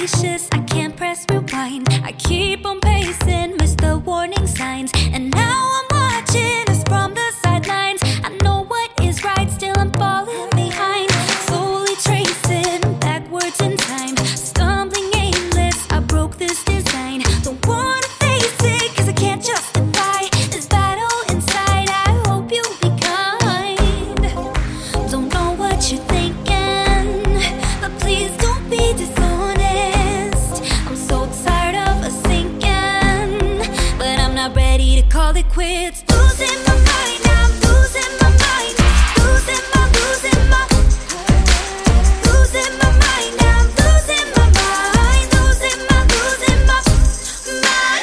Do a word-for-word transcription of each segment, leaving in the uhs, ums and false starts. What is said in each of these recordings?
suspicious, I can't press rewind. I keep on pacing, miss the warning signs. And now I'm watching us from the sidelines. I know what is right, still I'm falling behind. Slowly tracing backwards in time, stumbling aimless, I broke this design. Don't wanna face it, cause I can't justify this battle inside. I hope you'll be kind. Don't know what you're thinking, but please don't be dishonest. I'm so tired of us sinking, but I'm not ready to call it quits. Losing my mind, I'm losing my mind. Losing my, losing my Losing my mind, I'm losing my mind. Losing my, losing my mind.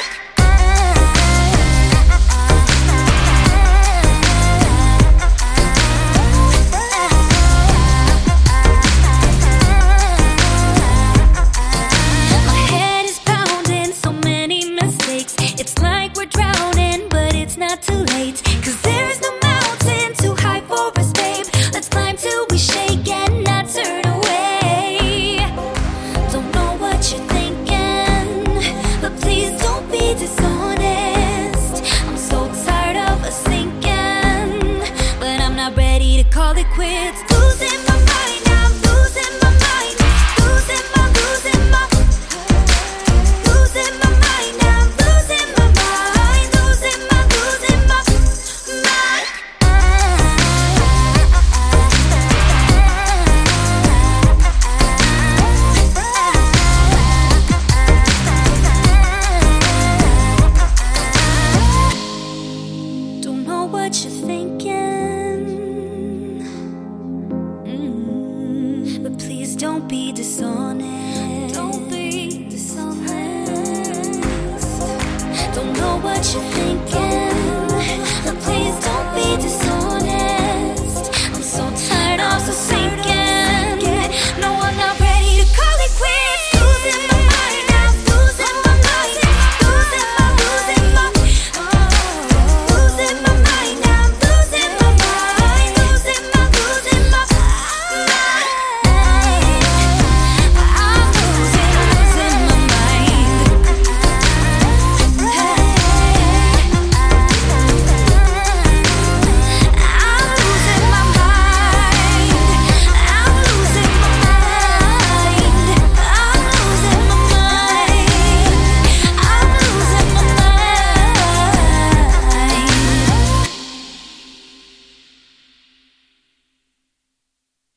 My head is pounding, so many mistakes. It's like we're drowning, but it's not too late. Cause there is no mountain too high for us, babe. Let's climb till we shake and not turn away. Don't know what you're thinking, but please don't be dishonest. I'm so tired of us sinking, but I'm not ready to call it quits. Losing my mind, I'm losing my mind. Losing my, losing my Losing my mind, I'm losing my mind. Losing my, losing my mind. Don't know what you're thinking, mm, but please don't be dishonest. Don't be dishonest. Don't know what you're thinking.